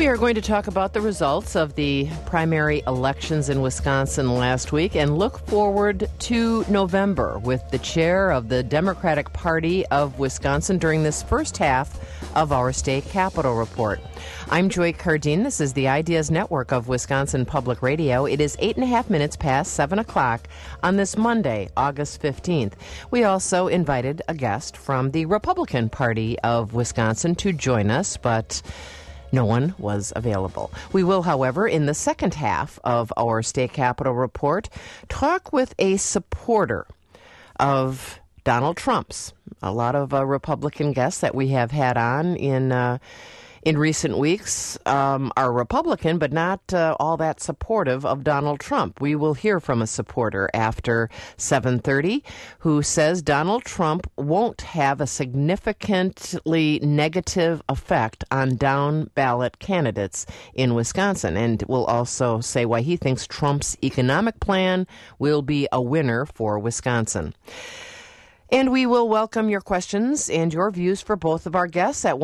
We are going to talk about the results of the primary elections in Wisconsin last week and look forward to November with the chair of the Democratic Party of Wisconsin during this first half of our state capitol report. I'm Joy Cardine. This is the Ideas Network of Wisconsin Public Radio. It is 8.5 minutes past 7 o'clock on this Monday, August 15th. We also invited a guest from the Republican Party of Wisconsin to join us, but no one was available. We will, however, in the second half of our state capitol report, talk with a supporter of Donald Trump's. A lot of Republican guests that we have had on in recent weeks are Republican, but not all that supportive of Donald Trump. We will hear from a supporter after 7:30 who says Donald Trump won't have a significantly negative effect on down-ballot candidates in Wisconsin, and will also say why he thinks Trump's economic plan will be a winner for Wisconsin. And we will welcome your questions and your views for both of our guests at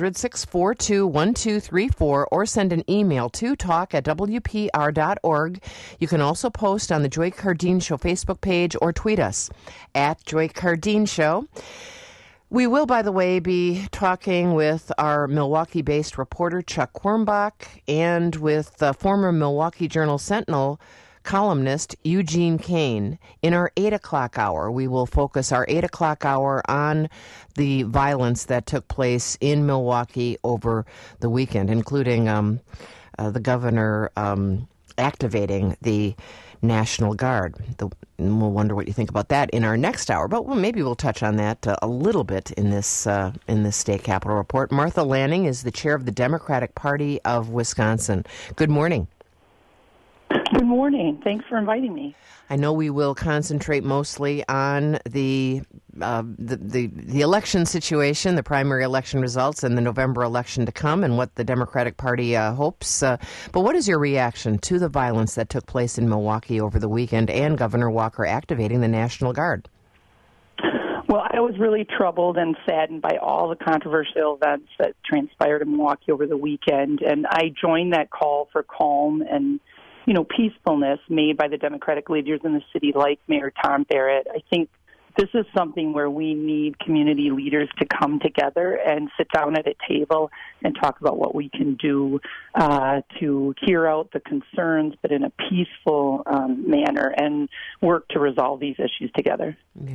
1-800-642-1234 or send an email to talk@wpr.org. You can also post on the Joy Cardine Show Facebook page or tweet us at Joy Cardine Show. We will, by the way, be talking with our Milwaukee-based reporter Chuck Quirmbach and with the former Milwaukee Journal-Sentinel columnist Eugene Kane. In our 8 o'clock hour, we will focus our 8 o'clock hour on the violence that took place in Milwaukee over the weekend, including the governor activating the National Guard. We'll wonder what you think about that in our next hour, but maybe we'll touch on that a little bit in this state capitol report. Martha Lanning is the chair of the Democratic Party of Wisconsin. Good morning. Good morning. Thanks for inviting me. I know we will concentrate mostly on the election situation, the primary election results, and the November election to come, and what the Democratic Party hopes. But what is your reaction to the violence that took place in Milwaukee over the weekend and Governor Walker activating the National Guard? Well, I was really troubled and saddened by all the controversial events that transpired in Milwaukee over the weekend, and I joined that call for calm and peacefulness made by the Democratic leaders in the city, like Mayor Tom Barrett. I think this is something where we need community leaders to come together and sit down at a table and talk about what we can do to hear out the concerns, but in a peaceful manner, and work to resolve these issues together. Yeah.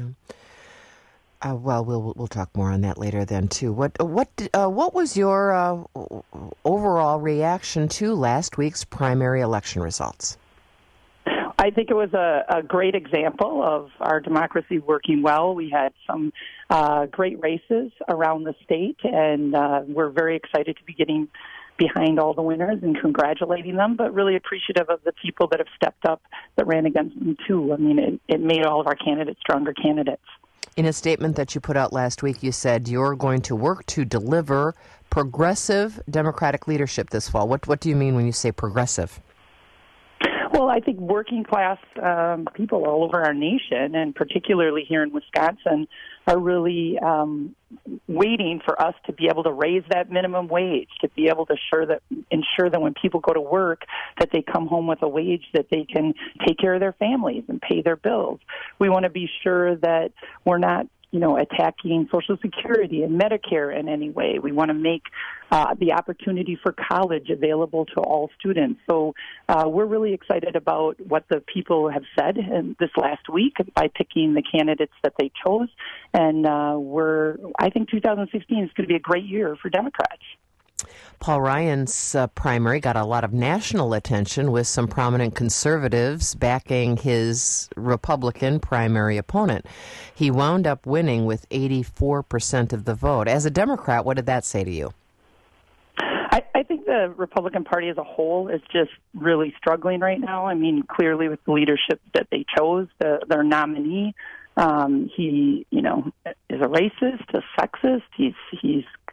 We'll talk more on that later then too. What was your overall reaction to last week's primary election results? I think it was a great example of our democracy working well. We had some great races around the state, and we're very excited to be getting behind all the winners and congratulating them, but really appreciative of the people that have stepped up that ran against them too. I mean, it made all of our candidates stronger candidates. In a statement that you put out last week, you said you're going to work to deliver progressive Democratic leadership this fall. What do you mean when you say progressive? Well, I think working class people all over our nation, and particularly here in Wisconsin, are really waiting for us to be able to raise that minimum wage, to be able to ensure that when people go to work, that they come home with a wage that they can take care of their families and pay their bills. We want to be sure that we're not attacking Social Security and Medicare in any way. We want to make the opportunity for college available to all students. So we're really excited about what the people have said this last week by picking the candidates that they chose. And I think 2016 is going to be a great year for Democrats. Paul Ryan's primary got a lot of national attention, with some prominent conservatives backing his Republican primary opponent. He wound up winning with 84% of the vote. As a Democrat, what did that say to you? I think the Republican Party as a whole is just really struggling right now. I mean, clearly with the leadership that they chose, their nominee, he, is a racist, a sexist. He's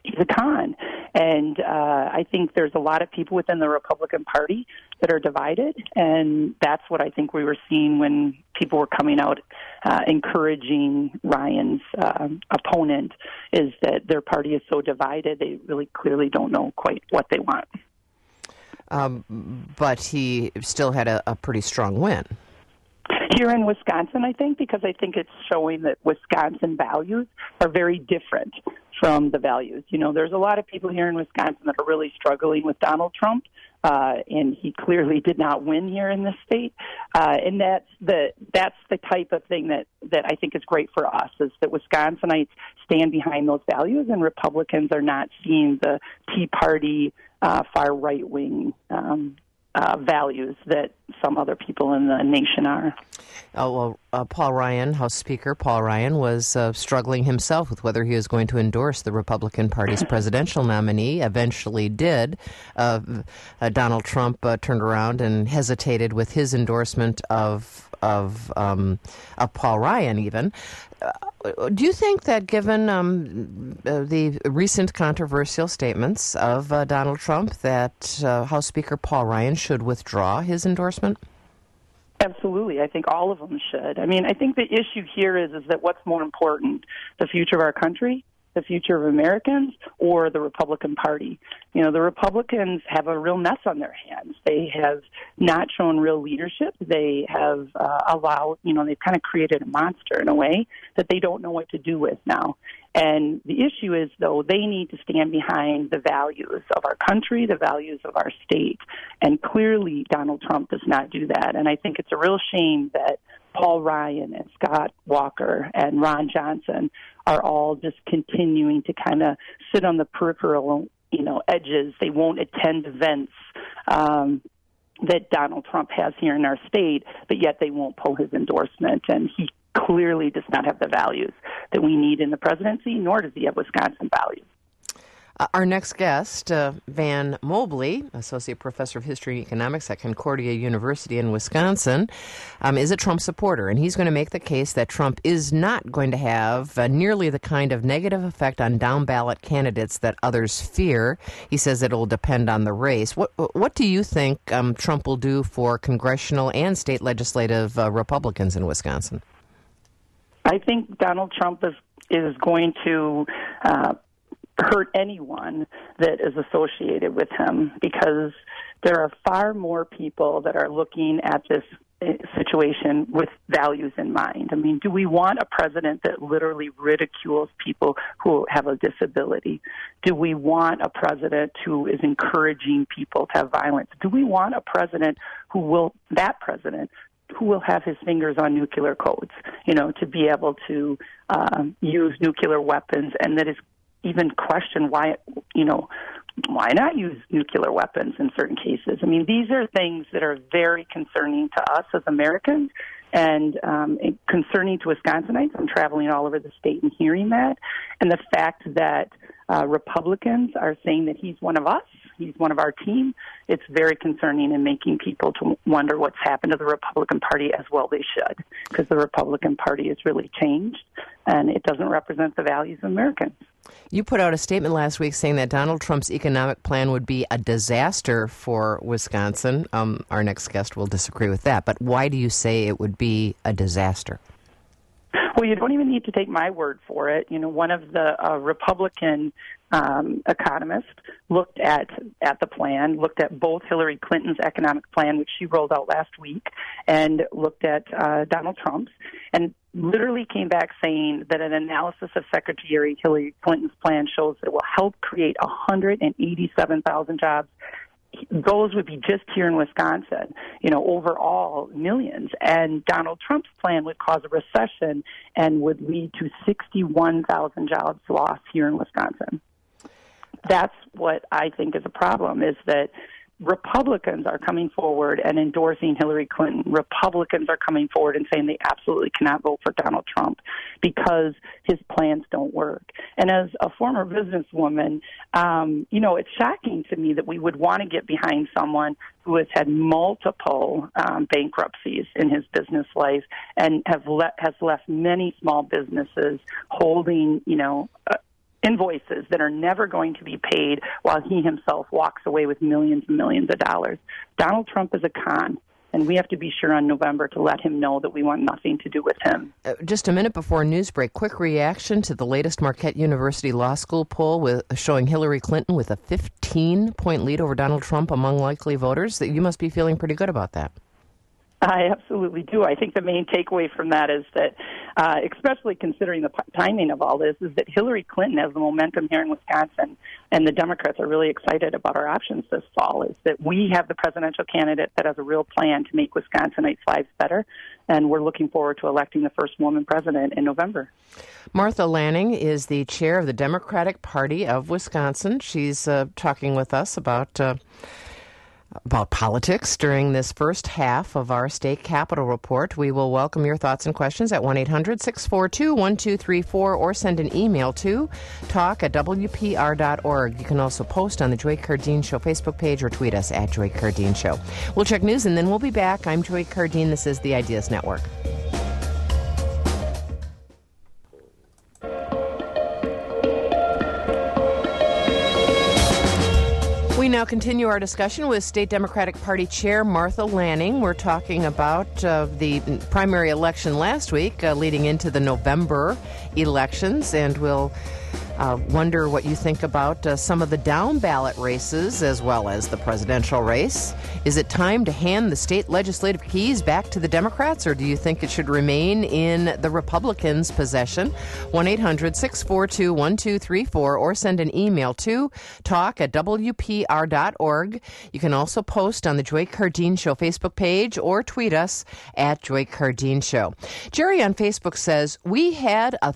he's a con. And I think there's a lot of people within the Republican Party that are divided, and that's what I think we were seeing when people were coming out encouraging Ryan's opponent, is that their party is so divided they really clearly don't know quite what they want. But he still had a pretty strong win. Here in Wisconsin, I think, because I think it's showing that Wisconsin values are very different from the values. You know, there's a lot of people here in Wisconsin that are really struggling with Donald Trump, and he clearly did not win here in this state. And that's the type of thing that I think is great for us, is that Wisconsinites stand behind those values, and Republicans are not seeing the Tea Party far right-wing values that some other people in the nation are. Oh, well, Paul Ryan, House Speaker Paul Ryan, was struggling himself with whether he was going to endorse the Republican Party's presidential nominee. Eventually did. Donald Trump turned around and hesitated with his endorsement of Paul Ryan even. Do you think that given the recent controversial statements of Donald Trump that House Speaker Paul Ryan should withdraw his endorsement? Absolutely. I think all of them should. I mean, I think the issue here is that what's more important, the future of our country, the future of Americans, or the Republican Party? You know, the Republicans have a real mess on their hands. They have not shown real leadership. They have they've kind of created a monster in a way that they don't know what to do with now. And the issue is, though, they need to stand behind the values of our country, the values of our state. And clearly, Donald Trump does not do that. And I think it's a real shame that Paul Ryan and Scott Walker and Ron Johnson are all just continuing to kind of sit on the peripheral, edges. They won't attend events that Donald Trump has here in our state, but yet they won't pull his endorsement. And he clearly does not have the values that we need in the presidency, nor does he have Wisconsin values. Our next guest, Van Mobley, Associate Professor of History and Economics at Concordia University in Wisconsin, is a Trump supporter, and he's going to make the case that Trump is not going to have nearly the kind of negative effect on down-ballot candidates that others fear. He says it will depend on the race. What do you think Trump will do for congressional and state legislative Republicans in Wisconsin? I think Donald Trump is going to hurt anyone that is associated with him, because there are far more people that are looking at this situation with values in mind. I mean, do we want a president that literally ridicules people who have a disability? Do we want a president who is encouraging people to have violence? Do we want a president who will have his fingers on nuclear codes, to be able to use nuclear weapons, and that is even question why not use nuclear weapons in certain cases? I mean, these are things that are very concerning to us as Americans and concerning to Wisconsinites. I'm traveling all over the state and hearing that. And the fact that Republicans are saying that he's one of us, he's one of our team, it's very concerning and making people to wonder what's happened to the Republican Party. As well they should, because the Republican Party has really changed, and it doesn't represent the values of Americans. You put out a statement last week saying that Donald Trump's economic plan would be a disaster for Wisconsin. Our next guest will disagree with that, but why do you say it would be a disaster? Well, you don't even need to take my word for it. One of the Republican economists looked at the plan, looked at both Hillary Clinton's economic plan, which she rolled out last week, and looked at Donald Trump's, and literally came back saying that an analysis of Secretary Hillary Clinton's plan shows that it will help create 187,000 jobs. Those would be just here in Wisconsin, overall millions. And Donald Trump's plan would cause a recession and would lead to 61,000 jobs lost here in Wisconsin. That's what I think is a problem, is that Republicans are coming forward and endorsing Hillary Clinton. Republicans are coming forward and saying they absolutely cannot vote for Donald Trump because his plans don't work. And as a former businesswoman, it's shocking to me that we would want to get behind someone who has had multiple bankruptcies in his business life and has left many small businesses holding, invoices that are never going to be paid while he himself walks away with millions and millions of dollars. Donald Trump is a con. And we have to be sure on November to let him know that we want nothing to do with him. Just a minute before news break, quick reaction to the latest Marquette University Law School poll showing Hillary Clinton with a 15-point lead over Donald Trump among likely voters. You must be feeling pretty good about that. I absolutely do. I think the main takeaway from that is that, especially considering the timing of all this, is that Hillary Clinton has the momentum here in Wisconsin, and the Democrats are really excited about our options this fall, is that we have the presidential candidate that has a real plan to make Wisconsinites' lives better, and we're looking forward to electing the first woman president in November. Martha Lanning is the chair of the Democratic Party of Wisconsin. She's talking with us about politics during this first half of our state capitol report. We will welcome your thoughts and questions at 1-800-642-1234 or send an email to talk@wpr.org. You can also post on the Joy Cardeen Show Facebook page or tweet us at Joy Cardeen Show. We'll check news and then we'll be back. I'm Joy Cardeen. This is the Ideas Network. We now continue our discussion with State Democratic Party Chair Martha Lanning. We're talking about the primary election last week leading into the November elections, and we'll wonder what you think about some of the down-ballot races as well as the presidential race. Is it time to hand the state legislative keys back to the Democrats, or do you think it should remain in the Republicans' possession? 1-800-642-1234 or send an email to talk@wpr.org. You can also post on the Joy Cardeen Show Facebook page or tweet us at Joy Cardeen Show. Jerry on Facebook says, we had a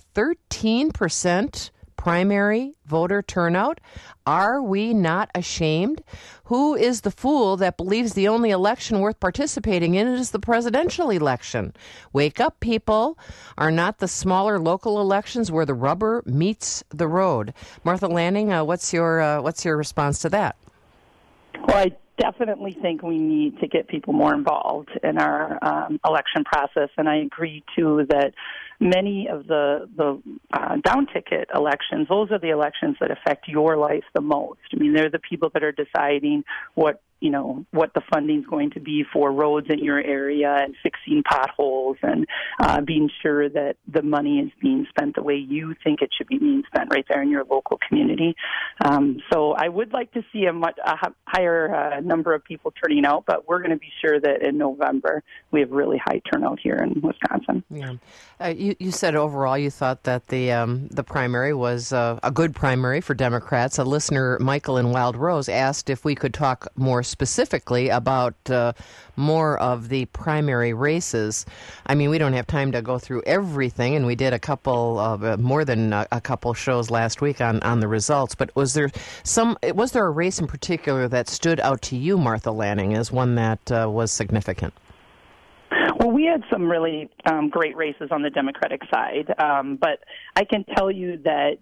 13% primary voter turnout. Are we not ashamed? Who is the fool that believes the only election worth participating in is the presidential election? Wake up, people. Are not the smaller local elections where the rubber meets the road? Martha Lanning, what's your response to that? Well, I definitely think we need to get people more involved in our election process, and I agree, too, that many of the down-ticket elections, those are the elections that affect your life the most. I mean, they're the people that are deciding what the funding's going to be for roads in your area and fixing potholes and being sure that the money is being spent the way you think it should be being spent right there in your local community. So I would like to see a higher number of people turning out, but we're going to be sure that in November we have really high turnout here in Wisconsin. Yeah. You said overall you thought that the primary was a good primary for Democrats. A listener, Michael in Wild Rose, asked if we could talk more specifically about more of the primary races. I mean, we don't have time to go through everything, and we did a couple of more than a couple shows last week on the results. But was there a race in particular that stood out to you, Martha Lanning, as one that was significant? Well, we had some really great races on the Democratic side, but I can tell you that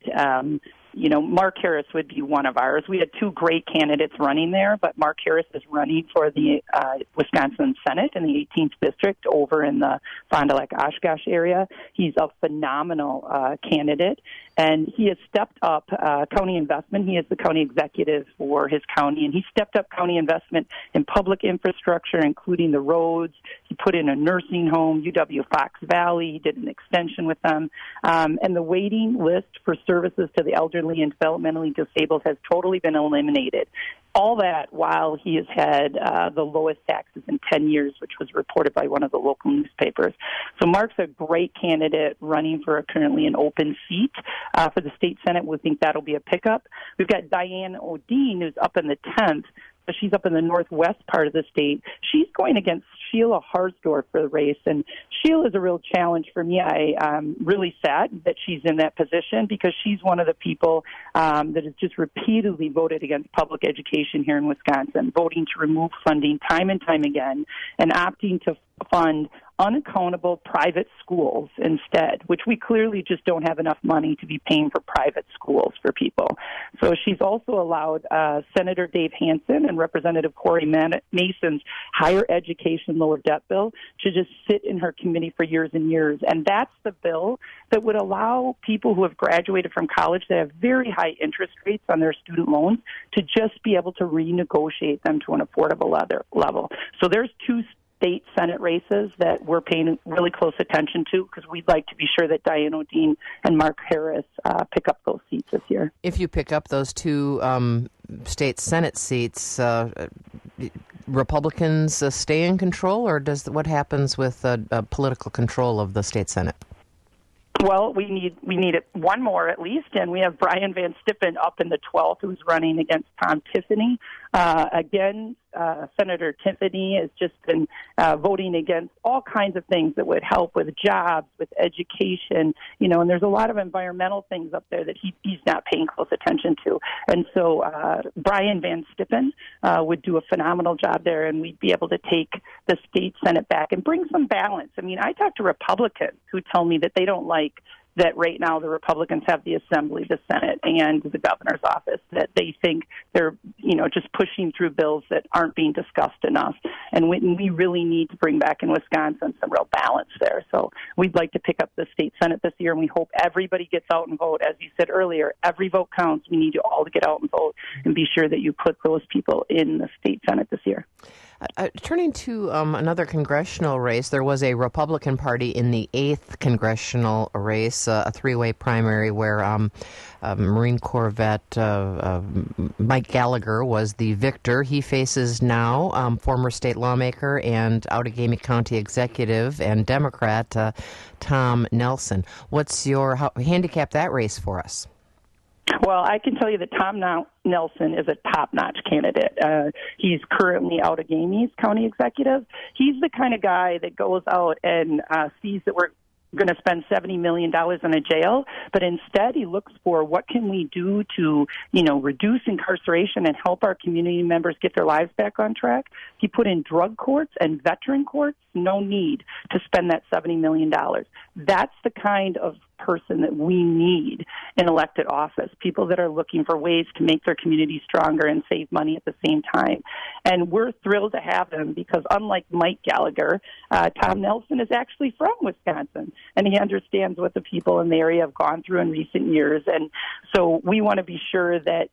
Mark Harris would be one of ours. We had two great candidates running there, but Mark Harris is running for the Wisconsin Senate in the 18th District over in the Fond du Lac-Oshkosh area. He's a phenomenal candidate, and he has stepped up county investment. He is the county executive for his county, and he stepped up county investment in public infrastructure, including the roads. He put in a nursing home, UW-Fox Valley. He did an extension with them. And the waiting list for services to the elderly and developmentally disabled has totally been eliminated. All that while he has had the lowest taxes in 10 years, which was reported by one of the local newspapers. So Mark's a great candidate running for currently an open seat for the state Senate. We think that'll be a pickup. We've got Diane Odine, who's up in the 10th. She's up in the northwest part of the state. She's going against Sheila Harsdorf for the race, and Sheila is a real challenge for me. I'm really sad that she's in that position because she's one of the people that has just repeatedly voted against public education here in Wisconsin, voting to remove funding time and time again, and opting to fund unaccountable private schools instead, which we clearly just don't have enough money to be paying for private schools for people. So she's also allowed Senator Dave Hansen and Representative Corey Mason's higher education, lower debt bill to just sit in her committee for years and years. And that's the bill that would allow people who have graduated from college that have very high interest rates on their student loans to just be able to renegotiate them to an affordable level. So there's two state Senate races that we're paying really close attention to because we'd like to be sure that Diane O'Dean and Mark Harris pick up those seats this year. If you pick up those two state Senate seats, Republicans stay in control, or what happens with political control of the state Senate? Well, we need it one more at least, and we have Brian Van Stippen up in the 12th, who's running against Tom Tiffany. Again, Senator Tiffany has just been voting against all kinds of things that would help with jobs, with education, and there's a lot of environmental things up there that he's not paying close attention to. And so Brian Van Stippen would do a phenomenal job there, and we'd be able to take the state Senate back and bring some balance. I mean, I talk to Republicans who tell me that they don't like that right now the Republicans have the Assembly, the Senate, and the governor's office, that they think they're, just pushing through bills that aren't being discussed enough. And we really need to bring back in Wisconsin some real balance there. So we'd like to pick up the state Senate this year, and we hope everybody gets out and vote. As you said earlier, every vote counts. We need you all to get out and vote and be sure that you put those people in the state Senate this year. Turning to another congressional race, there was a Republican Party in the 8th congressional race, a three-way primary where Marine Corps vet Mike Gallagher was the victor. He faces now former state lawmaker and Outagamie County executive and Democrat Tom Nelson. What's your handicap that race for us? Well, I can tell you that Tom Nelson is a top-notch candidate. He's currently Outagamie's county executive. He's the kind of guy that goes out and sees that we're going to spend $70 million in a jail, but instead he looks for what can we do to, reduce incarceration and help our community members get their lives back on track. He put in drug courts and veteran courts, no need to spend that $70 million. That's the kind of person that we need in elected office, people that are looking for ways to make their community stronger and save money at the same time. And we're thrilled to have him because unlike Mike Gallagher, Tom Nelson is actually from Wisconsin, and he understands what the people in the area have gone through in recent years. And so we want to be sure that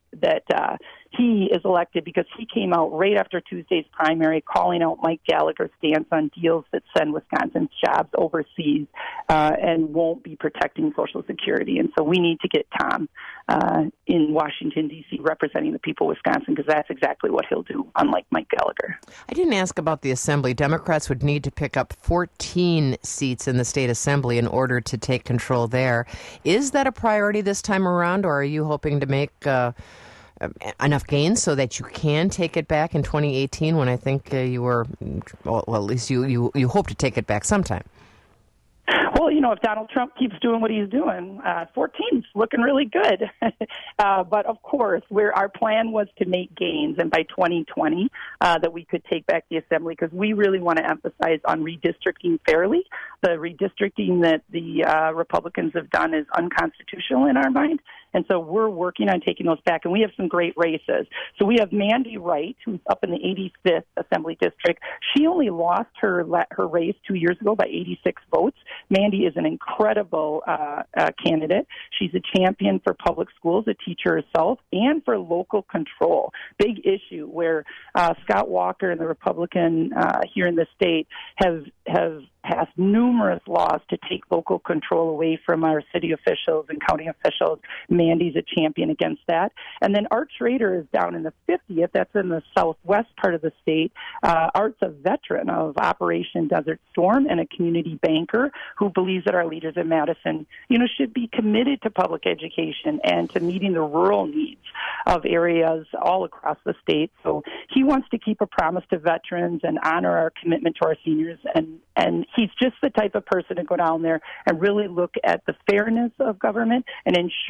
he is elected because he came out right after Tuesday's primary calling out Mike Gallagher's stance on deals that send Wisconsin's jobs overseas and won't be protecting Social Security. And so we need to get Tom in Washington, D.C., representing the people of Wisconsin because that's exactly what he'll do, unlike Mike Gallagher. I didn't ask about the Assembly. Democrats would need to pick up 14 seats in the state Assembly in order to take control there. Is that a priority this time around, or are you hoping to make enough gains so that you can take it back in 2018 when I think you were, well, at least you hope to take it back sometime? Well, if Donald Trump keeps doing what he's doing, 14's looking really good. But, of course, our plan was to make gains, and by 2020 that we could take back the Assembly because we really want to emphasize on redistricting fairly. The redistricting that the Republicans have done is unconstitutional in our mind, and so we're working on taking those back, and we have some great races. So we have Mandy Wright, who's up in the 85th Assembly District. She only lost her race 2 years ago by 86 votes. Mandy is an incredible candidate. She's a champion for public schools, a teacher herself, and for local control. Big issue where Scott Walker and the Republican here in the state have passed numerous laws to take local control away from our city officials and county officials. Mandy's a champion against that. And then Art Schrader is down in the 50th. That's in the southwest part of the state. Art's a veteran of Operation Desert Storm and a community banker who believes that our leaders in Madison, should be committed to public education and to meeting the rural needs of areas all across the state. So he wants to keep a promise to veterans and honor our commitment to our seniors. And he's just the type of person to go down there and really look at the fairness of government and ensuring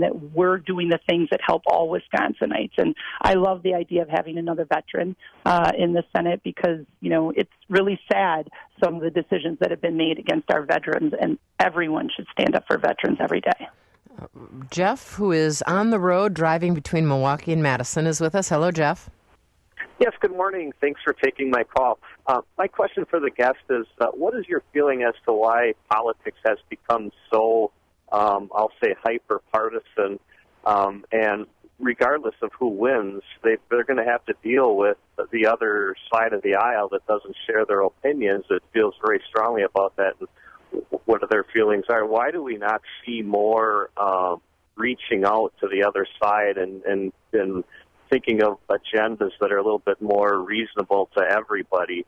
and that we're doing the things that help all Wisconsinites. And I love the idea of having another veteran in the Senate because, it's really sad, some of the decisions that have been made against our veterans, and everyone should stand up for veterans every day. Jeff, who is on the road driving between Milwaukee and Madison, is with us. Hello, Jeff. Yes, good morning. Thanks for taking my call. My question for the guest is, what is your feeling as to why politics has become so, I'll say, hyper-partisan, and regardless of who wins, they're going to have to deal with the other side of the aisle that doesn't share their opinions, that feels very strongly about that, and what their feelings are. Why do we not see more reaching out to the other side and thinking of agendas that are a little bit more reasonable to everybody?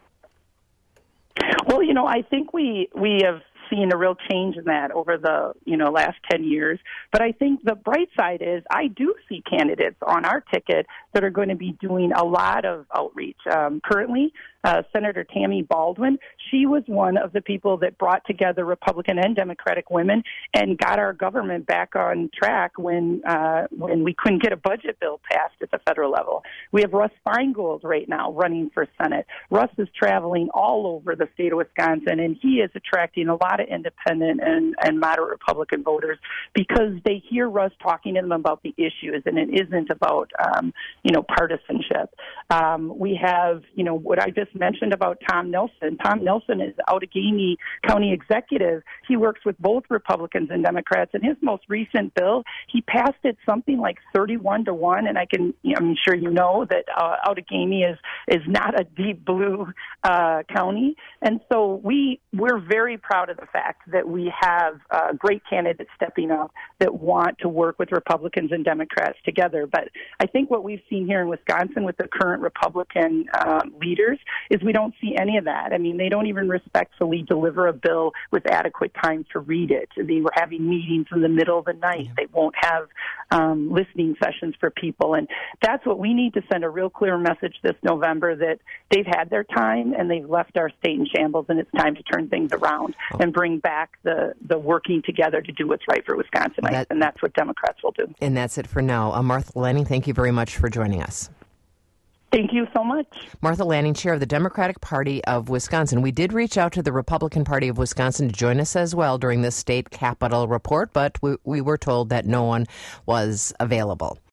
Well, I think we have seen a real change in that over the last 10 years. But I think the bright side is I do see candidates on our ticket that are going to be doing a lot of outreach. Currently, Senator Tammy Baldwin, she was one of the people that brought together Republican and Democratic women and got our government back on track when we couldn't get a budget bill passed at the federal level. We have Russ Feingold right now running for Senate. Russ is traveling all over the state of Wisconsin, and he is attracting a lot of independent and moderate Republican voters because they hear Russ talking to them about the issues, and it isn't about, partisanship. We have, what I just mentioned about Tom Nelson. Tom Nelson is Outagamie County Executive. He works with both Republicans and Democrats. And his most recent bill, he passed it something like 31-1. And I'm sure you know that Outagamie is not a deep blue county. And so we're very proud of the fact that we have great candidates stepping up that want to work with Republicans and Democrats together. But I think what we've seen here in Wisconsin with the current Republican leaders is we don't see any of that. I mean, they don't even respectfully deliver a bill with adequate time to read it. They were having meetings in the middle of the night. They won't have listening sessions for people. And that's what we need to send a real clear message this November, that they've had their time and they've left our state in shambles, and it's time to turn things around and bring back the working together to do what's right for Wisconsinites. And that's what Democrats will do. And that's it for now. Martha Lanning, thank you very much for joining us. Thank you so much. Martha Lanning, chair of the Democratic Party of Wisconsin. We did reach out to the Republican Party of Wisconsin to join us as well during this state capitol report, but we were told that no one was available.